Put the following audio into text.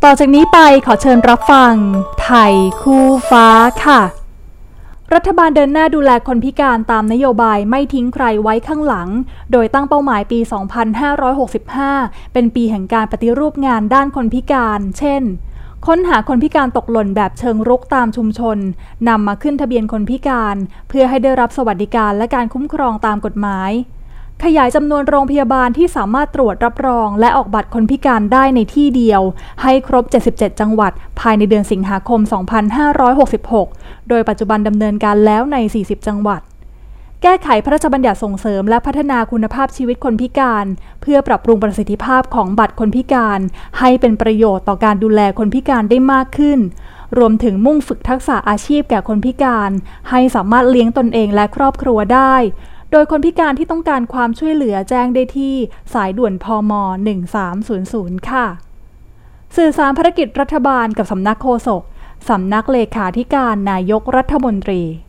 ต่อจากนี้ไปขอเชิญรับฟังไทยคู่ฟ้าค่ะรัฐบาลเดินหน้าดูแลคนพิการตามนโยบายไม่ทิ้งใครไว้ข้างหลังโดยตั้งเป้าหมายปี 2565 เป็นปีแห่งการปฏิรูปงานด้านคนพิการเช่นค้นหาคนพิการตกหล่นแบบเชิงรุกตามชุมชนนำมาขึ้นทะเบียนคนพิการเพื่อให้ได้รับสวัสดิการและการคุ้มครองตามกฎหมายขยายจำนวนโรงพยาบาลที่สามารถตรวจรับรองและออกบัตรคนพิการได้ในที่เดียวให้ครบ 77 จังหวัดภายในเดือนสิงหาคม 2566 โดยปัจจุบันดำเนินการแล้วใน 40 จังหวัดแก้ไขพระราชบัญญัติส่งเสริมและพัฒนาคุณภาพชีวิตคนพิการเพื่อปรับปรุงประสิทธิภาพของบัตรคนพิการให้เป็นประโยชน์ต่อการดูแลคนพิการได้มากขึ้นรวมถึงมุ่งฝึกทักษะอาชีพแก่คนพิการให้สามารถเลี้ยงตนเองและครอบครัวได้โดยคนพิการที่ต้องการความช่วยเหลือแจ้งได้ที่สายด่วนพม. 1300 ค่ะสื่อสารภารกิจรัฐบาลกับสำนักโฆษกสำนักเลขาธิการนายกรัฐมนตรี